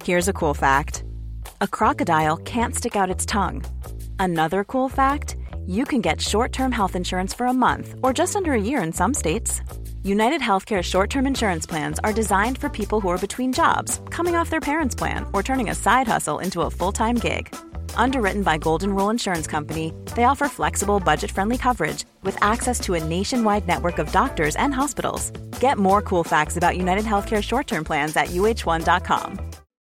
Here's a cool fact. A crocodile can't stick out its tongue. Another cool fact, you can get short-term health insurance for a month or just under a year in some states. United Healthcare short-term insurance plans are designed for people who are between jobs, coming off their parents' plan, or turning a side hustle into a full-time gig. Underwritten by Golden Rule Insurance Company, they offer flexible, budget-friendly coverage with access to a nationwide network of doctors and hospitals. Get more cool facts about United Healthcare short-term plans at uh1.com.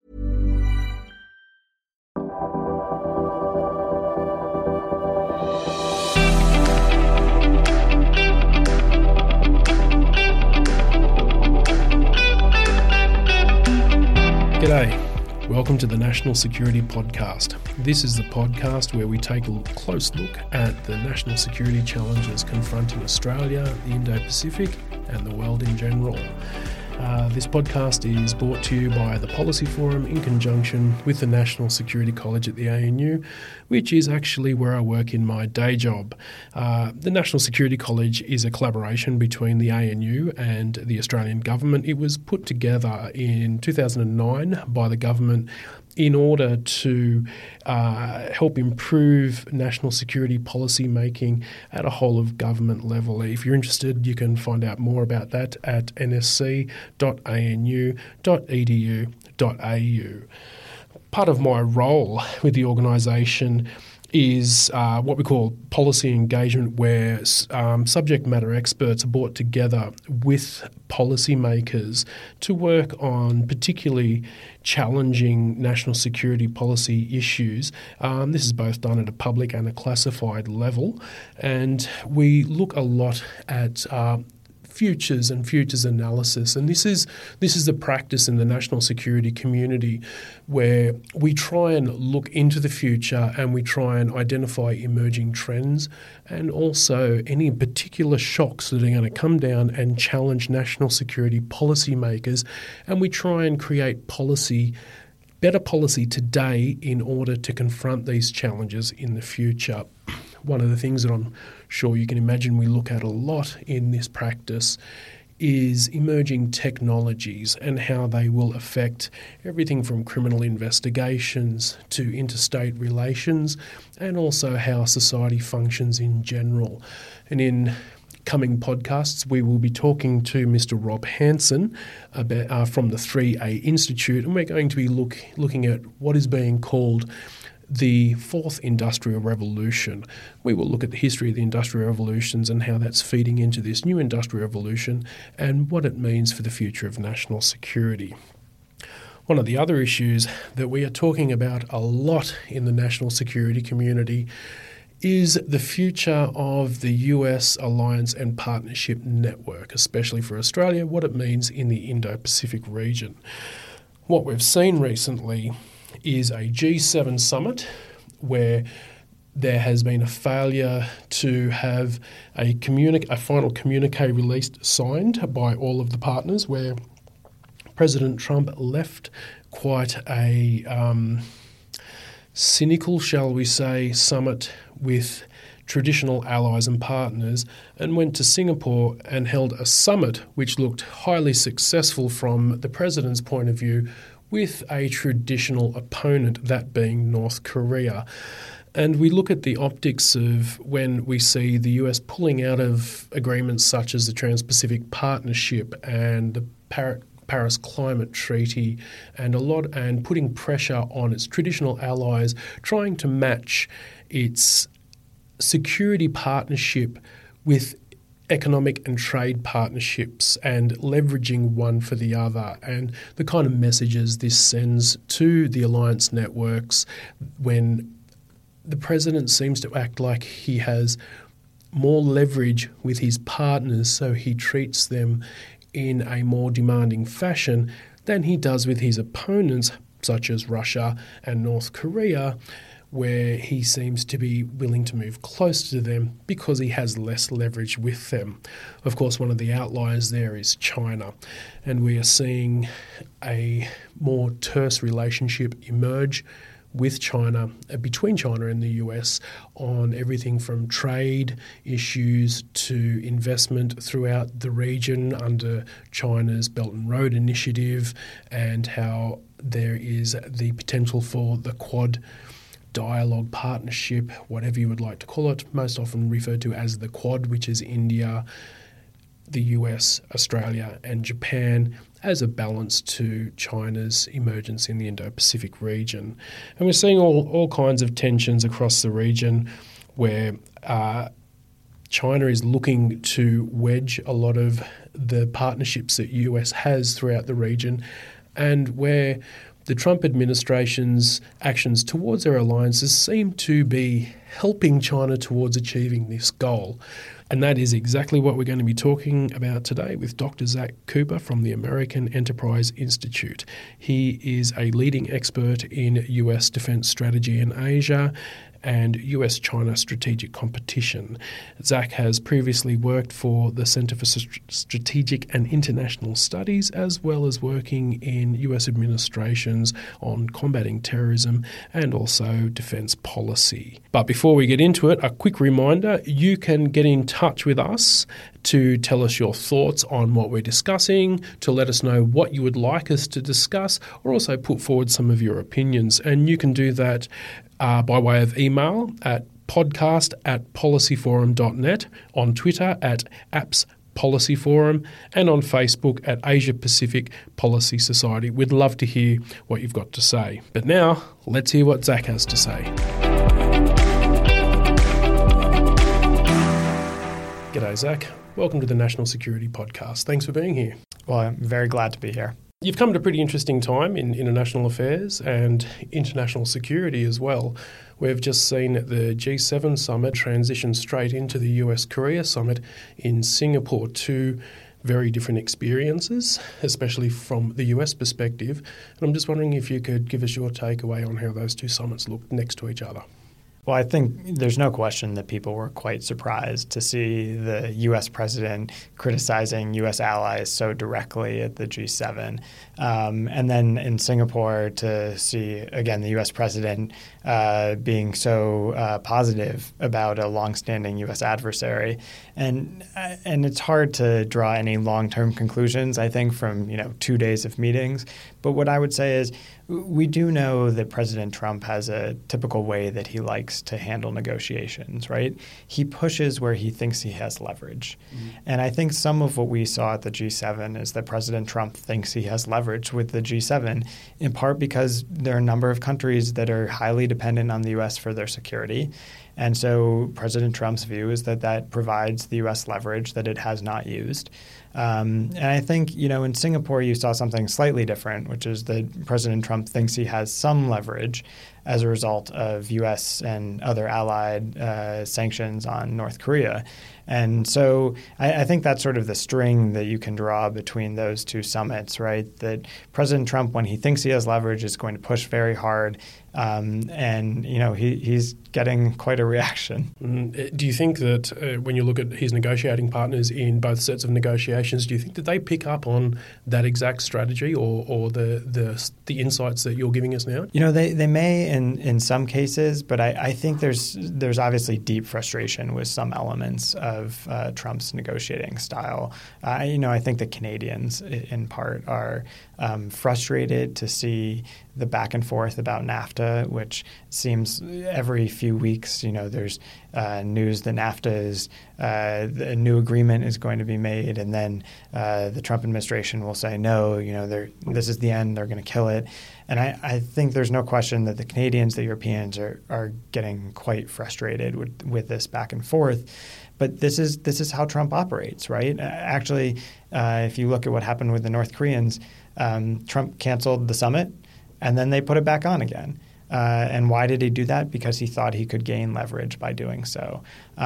G'day, welcome to the National Security Podcast. This is the podcast where we take a close look at the national security challenges confronting Australia, the Indo-Pacific and the world in general. This podcast is brought to you by the Policy Forum in conjunction with the National Security College at the ANU, which is actually where I work in my day job. The National Security College is a collaboration between the ANU and the Australian government. It was put together in 2009 by the government in order to help improve national security policy making at a whole of government level. If you're interested, you can find out more about that at nsc.anu.edu.au. Part of my role with the organisation is what we call policy engagement, where subject matter experts are brought together with policymakers to work on particularly challenging national security policy issues. This is both done at a public and a classified level, and we look a lot at futures analysis, and this is the practice in the national security community, where we try and look into the future and we try and identify emerging trends and also any particular shocks that are going to come down and challenge national security policymakers, and we try and create better policy today in order to confront these challenges in the future. One of the things that I'm sure you can imagine we look at a lot in this practice is emerging technologies and how they will affect everything from criminal investigations to interstate relations, and also how society functions in general. And in coming podcasts, we will be talking to Mr. Rob Hanson from the 3A Institute, and we're going to be looking at what is being called the Fourth Industrial Revolution. We will look at the history of the industrial revolutions and how that's feeding into this new industrial revolution and what it means for the future of national security. One of the other issues that we are talking about a lot in the national security community is the future of the US alliance and partnership network, especially for Australia, what it means in the Indo-Pacific region. What we've seen recently is a G7 summit where there has been a failure to have a final communique released, signed by all of the partners, where President Trump left quite a cynical, shall we say, summit with traditional allies and partners, and went to Singapore and held a summit which looked highly successful from the president's point of view, with a traditional opponent, that being North Korea. And we look at the optics of when we see the US pulling out of agreements such as the Trans-Pacific Partnership and the Paris Climate Treaty, and putting pressure on its traditional allies, trying to match its security partnership with economic and trade partnerships and leveraging one for the other, and the kind of messages this sends to the alliance networks when the president seems to act like he has more leverage with his partners, so he treats them in a more demanding fashion than he does with his opponents, such as Russia and North Korea, where he seems to be willing to move closer to them because he has less leverage with them. Of course, one of the outliers there is China, and we are seeing a more terse relationship emerge with China, between China and the US, on everything from trade issues to investment throughout the region under China's Belt and Road Initiative, and how there is the potential for the Quad dialogue partnership, whatever you would like to call it, most often referred to as the Quad, which is India, the US, Australia and Japan, as a balance to China's emergence in the Indo-Pacific region. And we're seeing all kinds of tensions across the region where China is looking to wedge a lot of the partnerships that US has throughout the region, and where the Trump administration's actions towards their alliances seem to be helping China towards achieving this goal. And that is exactly what we're going to be talking about today with Dr. Zach Cooper from the American Enterprise Institute. He is a leading expert in US defense strategy in Asia and US-China strategic competition. Zach has previously worked for the Center for Strategic and International Studies, as well as working in US administrations on combating terrorism and also defense policy. But before we get into it, a quick reminder, you can get in touch with us to tell us your thoughts on what we're discussing, to let us know what you would like us to discuss, or also put forward some of your opinions. And you can do that by way of email at podcast@policyforum.net, on Twitter at @appspolicyforum, and on Facebook at Asia Pacific Policy Society. We'd love to hear what you've got to say. But now, let's hear what Zach has to say. G'day, Zach. Welcome to the National Security Podcast. Thanks for being here. Well, I'm very glad to be here. You've come at a pretty interesting time in international affairs and international security as well. We've just seen the G7 summit transition straight into the US-Korea summit in Singapore, two very different experiences, especially from the US perspective. And I'm just wondering if you could give us your takeaway on how those two summits look next to each other. Well, I think there's no question that people were quite surprised to see the U.S. president criticizing U.S. allies so directly at the G7. And then in Singapore to see, again, the U.S. president being so positive about a longstanding U.S. adversary. And it's hard to draw any long-term conclusions, I think, from 2 days of meetings. But what I would say is we do know that President Trump has a typical way that he likes to handle negotiations, right? He pushes where he thinks he has leverage. Mm-hmm. And I think some of what we saw at the G7 is that President Trump thinks he has leverage with the G7, in part because there are a number of countries that are highly dependent on the U.S. for their security. And so President Trump's view is that that provides the U.S. leverage that it has not used. And I think, in Singapore, you saw something slightly different, which is that President Trump thinks he has some leverage as a result of U.S. and other allied sanctions on North Korea. And so I think that's sort of the string that you can draw between those two summits, right? That President Trump, when he thinks he has leverage, is going to push very hard. And he's getting quite a reaction. Do you think that when you look at his negotiating partners in both sets of negotiations, do you think that they pick up on that exact strategy or the insights that you're giving us now? They may in some cases, but I think there's obviously deep frustration with some elements of Trump's negotiating style. I think the Canadians in part are frustrated to see the back and forth about NAFTA, which seems every few weeks, there's news that NAFTA is a new agreement is going to be made, and then the Trump administration will say no, this is the end, they're going to kill it. And I think there's no question that the Canadians, the Europeans are getting quite frustrated with this back and forth. But this is how Trump operates, right? Actually, if you look at what happened with the North Koreans, Trump canceled the summit, and then they put it back on again. And why did he do that? Because he thought he could gain leverage by doing so.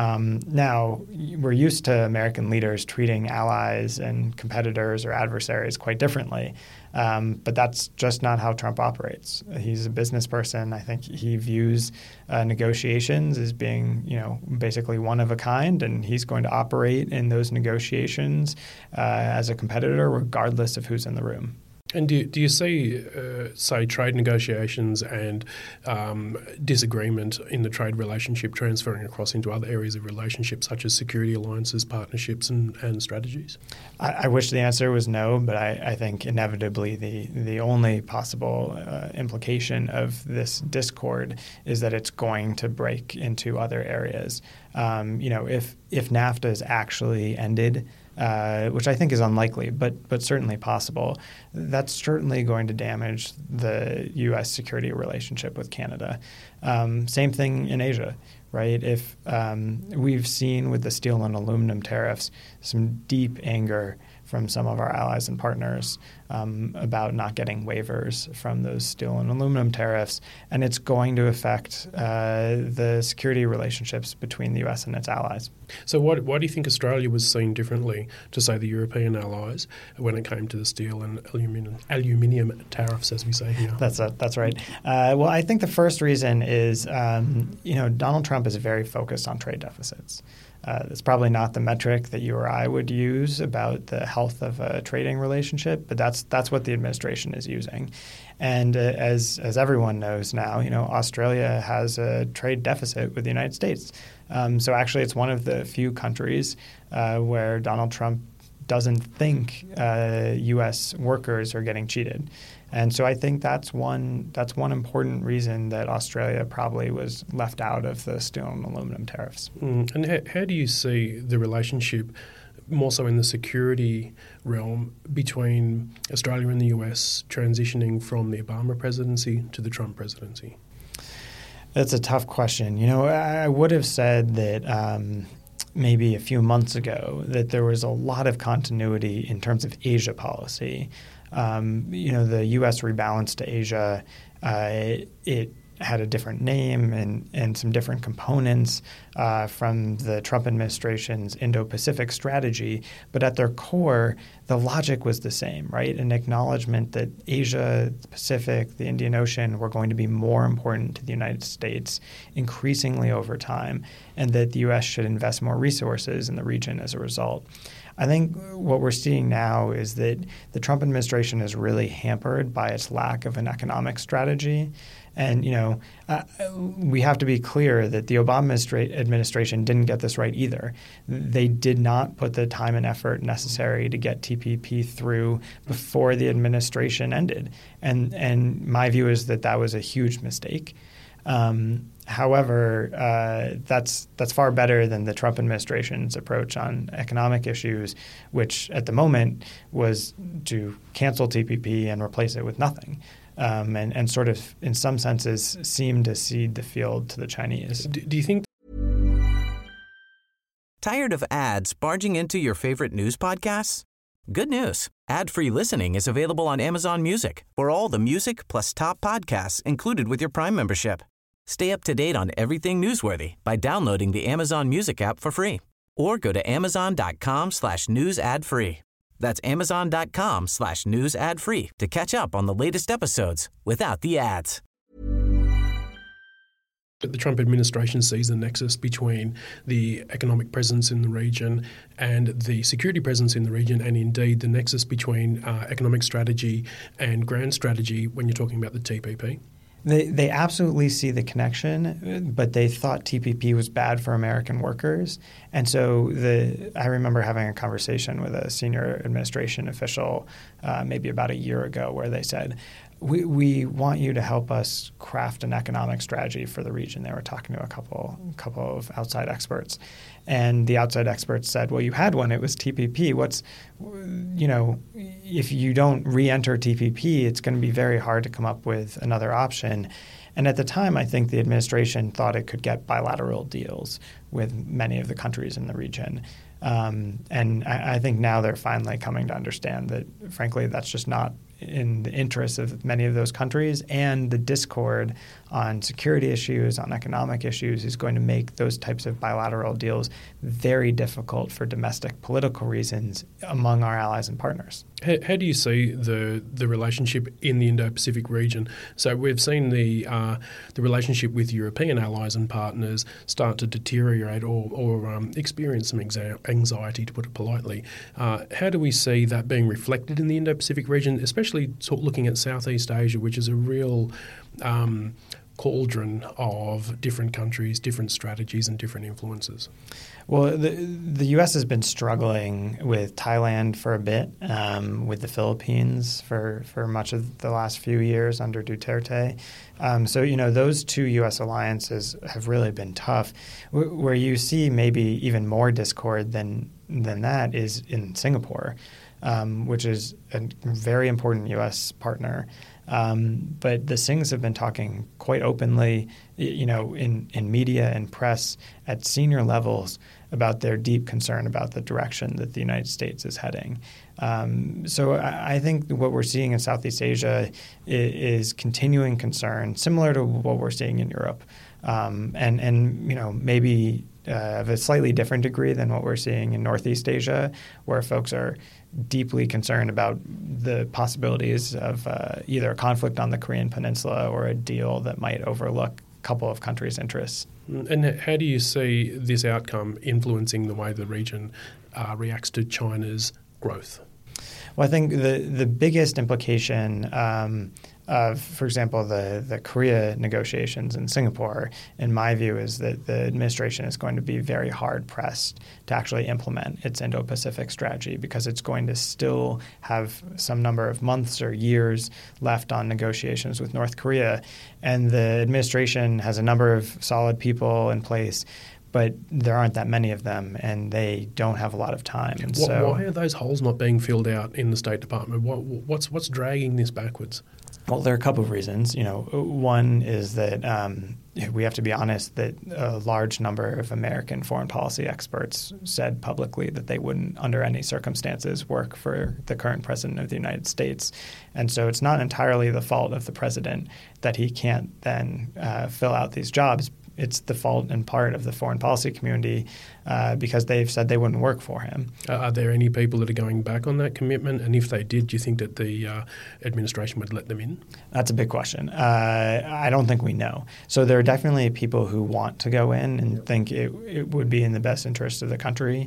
Now, we're used to American leaders treating allies and competitors or adversaries quite differently. But that's just not how Trump operates. He's a business person. I think he views negotiations as being, basically one of a kind, and he's going to operate in those negotiations as a competitor regardless of who's in the room. And do you see, say, trade negotiations and disagreement in the trade relationship transferring across into other areas of relationships, such as security alliances, partnerships, and strategies? I wish the answer was no, but I think inevitably the only possible implication of this discord is that it's going to break into other areas. If NAFTA is actually ended, which I think is unlikely, but certainly possible, that's certainly going to damage the U.S. security relationship with Canada. Same thing in Asia, right? If we've seen with the steel and aluminum tariffs some deep anger from some of our allies and partners about not getting waivers from those steel and aluminum tariffs, and it's going to affect the security relationships between the U.S. and its allies. So why do you think Australia was seen differently to, say, the European allies when it came to the steel and aluminium tariffs, as we say here? That's right. Well, I think the first reason is, Donald Trump is very focused on trade deficits. It's probably not the metric that you or I would use about the health of a trading relationship, but that's what the administration is using. And as everyone knows now, Australia has a trade deficit with the United States. So actually, it's one of the few countries where Donald Trump doesn't think U.S. workers are getting cheated. And so I think that's one important reason that Australia probably was left out of the steel and aluminum tariffs. And how do you see the relationship, more so in the security realm, between Australia and the US transitioning from the Obama presidency to the Trump presidency? That's a tough question. I would have said that maybe a few months ago that there was a lot of continuity in terms of Asia policy. The U.S. rebalanced to Asia. It had a different name and some different components from the Trump administration's Indo-Pacific strategy. But at their core, the logic was the same, right? An acknowledgement that Asia, the Pacific, the Indian Ocean were going to be more important to the United States increasingly over time, and that the U.S. should invest more resources in the region as a result. I think what we're seeing now is that the Trump administration is really hampered by its lack of an economic strategy. And, we have to be clear that the Obama administration didn't get this right either. They did not put the time and effort necessary to get TPP through before the administration ended. And my view is that was a huge mistake. However, that's far better than the Trump administration's approach on economic issues, which at the moment was to cancel TPP and replace it with nothing, and sort of, in some senses, seemed to cede the field to the Chinese. Do you think? Tired of ads barging into your favorite news podcasts? Good news. Ad-free listening is available on Amazon Music for all the music plus top podcasts included with your Prime membership. Stay up to date on everything newsworthy by downloading the Amazon Music app for free or go to amazon.com/news ad free. That's amazon.com/news ad free to catch up on the latest episodes without the ads. The Trump administration sees a nexus between the economic presence in the region and the security presence in the region, and indeed the nexus between economic strategy and grand strategy when you're talking about the TPP. They absolutely see the connection, but they thought TPP was bad for American workers. And so I remember having a conversation with a senior administration official maybe about a year ago where they said, we want you to help us craft an economic strategy for the region. They were talking to a couple of outside experts. And the outside experts said, well, you had one. It was TPP. If you don't re-enter TPP, it's going to be very hard to come up with another option. And at the time, I think the administration thought it could get bilateral deals with many of the countries in the region. And I think now they're finally coming to understand that, frankly, that's just not in the interests of many of those countries, and the discord on security issues, on economic issues, is going to make those types of bilateral deals very difficult for domestic political reasons among our allies and partners. How do you see the relationship in the Indo-Pacific region? So we've seen the relationship with European allies and partners start to deteriorate or experience some anxiety, to put it politely. How do we see that being reflected in the Indo-Pacific region, especially especially looking at Southeast Asia, which is a real cauldron of different countries, different strategies and different influences? Well, the U.S. has been struggling with Thailand for a bit, with the Philippines for much of the last few years under Duterte. So, those two U.S. alliances have really been tough. Where you see maybe even more discord than that is in Singapore, which is a very important U.S. partner. But the Singhs have been talking quite openly, in media and press at senior levels about their deep concern about the direction that the United States is heading. So I think what we're seeing in Southeast Asia is continuing concern, similar to what we're seeing in Europe, and maybe of a slightly different degree than what we're seeing in Northeast Asia, where folks are deeply concerned about the possibilities of either a conflict on the Korean Peninsula or a deal that might overlook a couple of countries' interests. And how do you see this outcome influencing the way the region reacts to China's growth? Well, I think the biggest implication of, for example, the Korea negotiations in Singapore, in my view, is that the administration is going to be very hard-pressed to actually implement its Indo-Pacific strategy because it's going to still have some number of months or years left on negotiations with North Korea. And the administration has a number of solid people in place, but there aren't that many of them, and they don't have a lot of time. And why are those holes not being filled out in the State Department? What's dragging this backwards? Well, there are a couple of reasons. One is that we have to be honest that a large number of American foreign policy experts said publicly that they wouldn't, under any circumstances, work for the current president of the United States. And so it's not entirely the fault of the president that he can't then fill out these jobs. It's the fault in part of the foreign policy community because they've said they wouldn't work for him. Are there any people that are going back on that commitment? And if they did, do you think that the administration would let them in? That's a big question. I don't think we know. So there are definitely people who want to go in and think it would be in the best interest of the country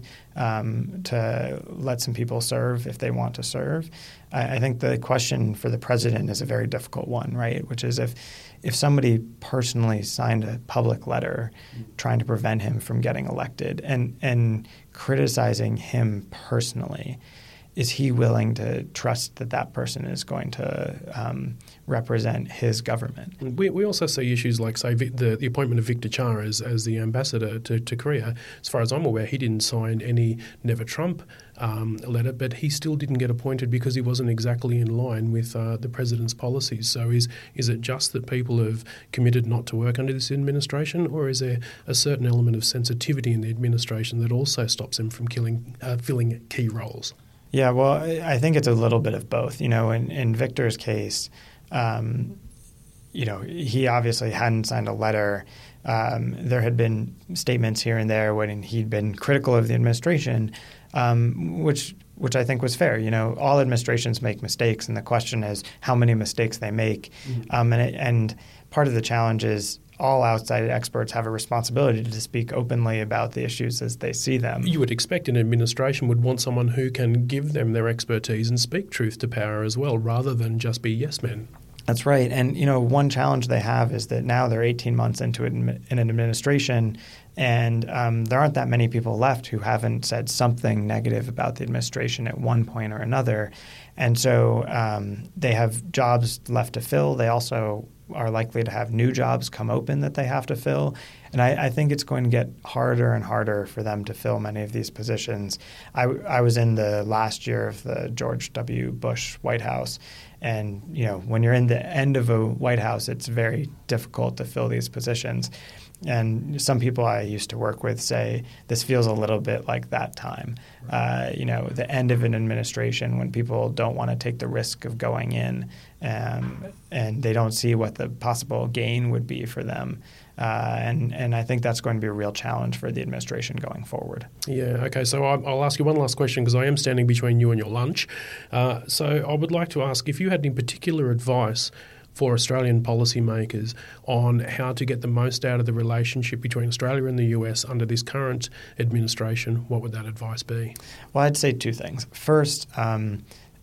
to let some people serve if they want to serve. I think the question for the president is a very difficult one, right? Which is if somebody personally signed a public letter trying to prevent him from getting elected and criticizing him personally, is he willing to trust that that person is going to represent his government? We also see issues like, say, the appointment of Victor Cha as the ambassador to Korea. As far as I'm aware, he didn't sign any Never Trump letter, but he still didn't get appointed because he wasn't exactly in line with the president's policies. So is it just that people have committed not to work under this administration, or is there a certain element of sensitivity in the administration that also stops him from filling key roles? Yeah, well, I think it's a little bit of both. In Victor's case, he obviously hadn't signed a letter. There had been statements here and there when he'd been critical of the administration, which I think was fair. All administrations make mistakes, and the question is how many mistakes they make. And part of the challenge is all outside experts have a responsibility to speak openly about the issues as they see them. You would expect an administration would want someone who can give them their expertise and speak truth to power as well, rather than just be yes men. That's right. And, one challenge they have is that now they're 18 months into an administration, and there aren't that many people left who haven't said something negative about the administration at one point or another. And so they have jobs left to fill. They also are likely to have new jobs come open that they have to fill. And I think it's going to get harder and harder for them to fill many of these positions. I was in the last year of the George W. Bush White House. And, when you're in the end of a White House, it's very difficult to fill these positions. And some people I used to work with say this feels a little bit like that time, the end of an administration when people don't want to take the risk of going in and they don't see what the possible gain would be for them. And I think that's going to be a real challenge for the administration going forward. Yeah, okay. So I'll ask you one last question because I am standing between you and your lunch. So I would like to ask if you had any particular advice for Australian policymakers on how to get the most out of the relationship between Australia and the US under this current administration, what would that advice be? Well, I'd say two things. First,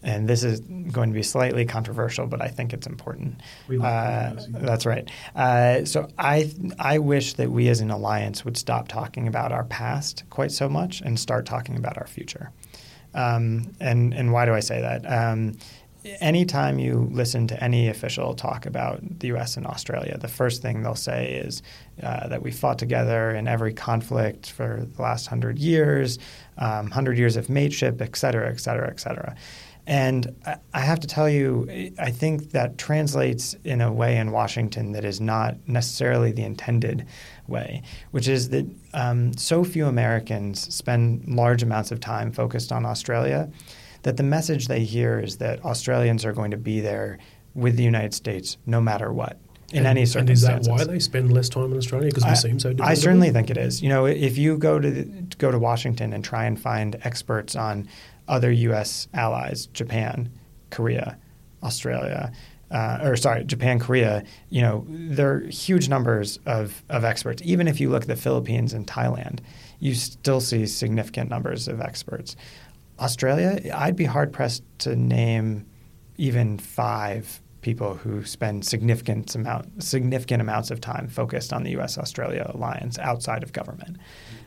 and this is going to be slightly controversial, but I think it's important. That's right. So I wish that we as an alliance would stop talking about our past quite so much and start talking about our future. And why do I say that? Anytime you listen to any official talk about the U.S. and Australia, the first thing they'll say is that we fought together in every conflict for the last 100 years, 100 years of mateship, et cetera, et cetera, et cetera. And I have to tell you, I think that translates in a way in Washington that is not necessarily the intended way, which is that so few Americans spend large amounts of time focused on Australia that the message they hear is that Australians are going to be there with the United States no matter what, in any circumstances. And is that why they spend less time in Australia? Because we seem so dependable? I certainly think it is. If you go to Washington and try and find experts on other U.S. allies, Japan, Korea, Australia, Japan, Korea, there are huge numbers of experts. Even if you look at the Philippines and Thailand, you still see significant numbers of experts. Australia, I'd be hard-pressed to name even 5 people who spend significant amounts of time focused on the U.S.-Australia alliance outside of government.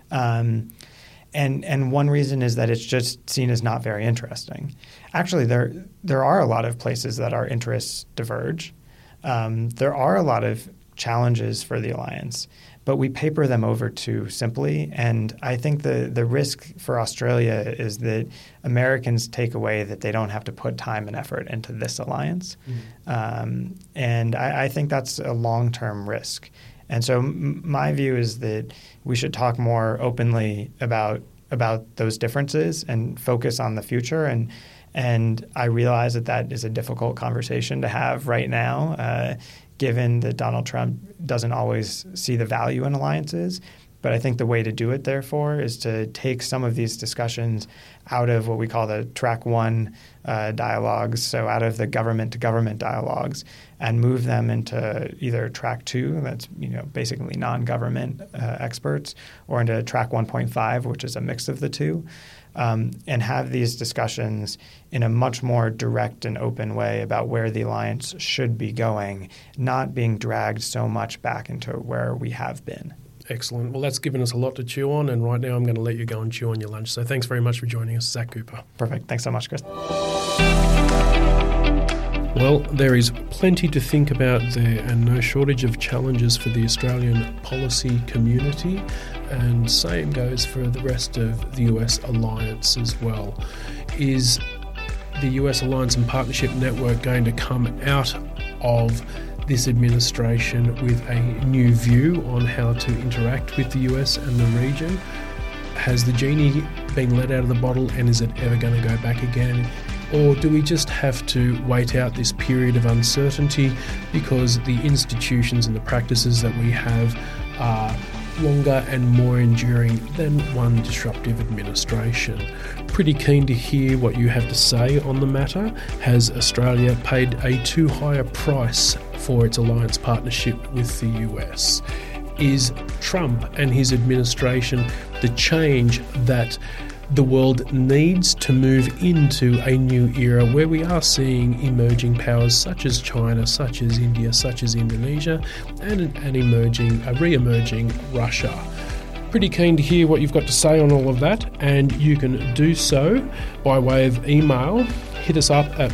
And one reason is that it's just seen as not very interesting. Actually, there are a lot of places that our interests diverge. There are a lot of challenges for the alliance, but we paper them over too simply. And I think the risk for Australia is that Americans take away that they don't have to put time and effort into this alliance. And I think that's a long-term risk. And so my view is that we should talk more openly about those differences and focus on the future. And I realize that is a difficult conversation to have right now, given that Donald Trump doesn't always see the value in alliances. But I think the way to do it, therefore, is to take some of these discussions out of what we call the track 1 dialogues, so out of the government-to-government dialogues, and move them into either track 2, that's basically non-government experts, or into track 1.5, which is a mix of the two, and have these discussions in a much more direct and open way about where the alliance should be going, not being dragged so much back into where we have been. Excellent. Well, that's given us a lot to chew on, and right now I'm going to let you go and chew on your lunch. So thanks very much for joining us, Zach Cooper. Perfect. Thanks so much, Chris. Well, there is plenty to think about there and no shortage of challenges for the Australian policy community, and same goes for the rest of the US alliance as well. Is the US Alliance and Partnership Network going to come out of this administration with a new view on how to interact with the US and the region? Has the genie been let out of the bottle, and is it ever going to go back again? Or do we just have to wait out this period of uncertainty because the institutions and the practices that we have are longer and more enduring than one disruptive administration? Pretty keen to hear what you have to say on the matter. Has Australia paid a too high a price for its alliance partnership with the US? Is Trump and his administration the change that the world needs to move into a new era where we are seeing emerging powers such as China, such as India, such as Indonesia, and a re-emerging Russia? Pretty keen to hear what you've got to say on all of that, and you can do so by way of email. Hit us up at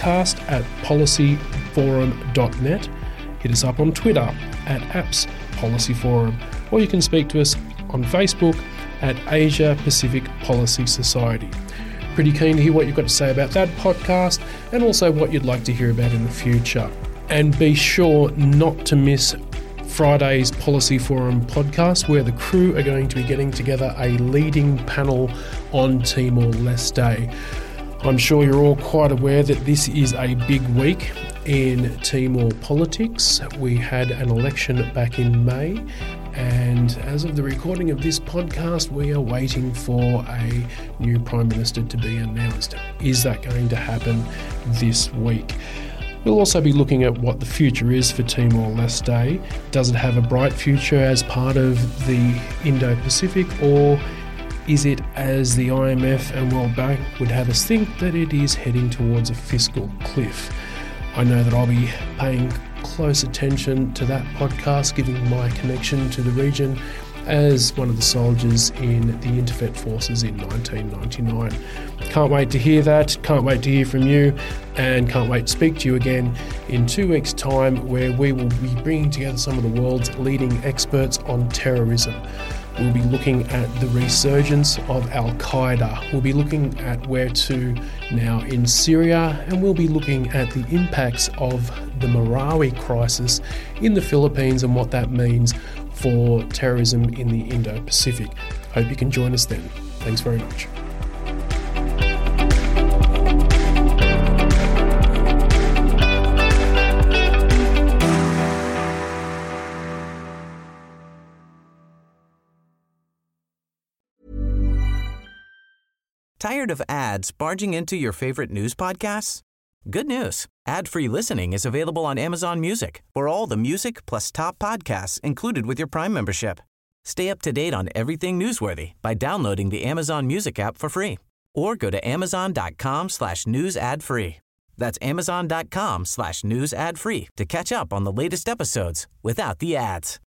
podcast@policyforum.net. Hit us up on Twitter @AppsPolicyForum, or you can speak to us on Facebook at Asia Pacific Policy Society. Pretty keen to hear what you've got to say about that podcast, and also what you'd like to hear about in the future. And be sure not to miss Friday's Policy Forum podcast, where the crew are going to be getting together a leading panel on Timor-Leste. I'm sure you're all quite aware that this is a big week in Timor politics. We had an election back in May, and as of the recording of this podcast, we are waiting for a new Prime Minister to be announced. Is that going to happen this week? We'll also be looking at what the future is for Timor-Leste. Does it have a bright future as part of the Indo-Pacific, or is it as the IMF and World Bank would have us think that it is heading towards a fiscal cliff? I know that I'll be paying close attention to that podcast, giving my connection to the region as one of the soldiers in the Interfet forces in 1999. Can't wait to hear that, can't wait to hear from you, and can't wait to speak to you again in 2 weeks' time, where we will be bringing together some of the world's leading experts on terrorism. We'll be looking at the resurgence of Al-Qaeda. We'll be looking at where to now in Syria, and we'll be looking at the impacts of the Marawi crisis in the Philippines and what that means for terrorism in the Indo-Pacific. Hope you can join us then. Thanks very much. Tired of ads barging into your favorite news podcasts? Good news. Ad-free listening is available on Amazon Music for all the music plus top podcasts included with your Prime membership. Stay up to date on everything newsworthy by downloading the Amazon Music app for free or go to amazon.com/news ad free. That's amazon.com/news ad free to catch up on the latest episodes without the ads.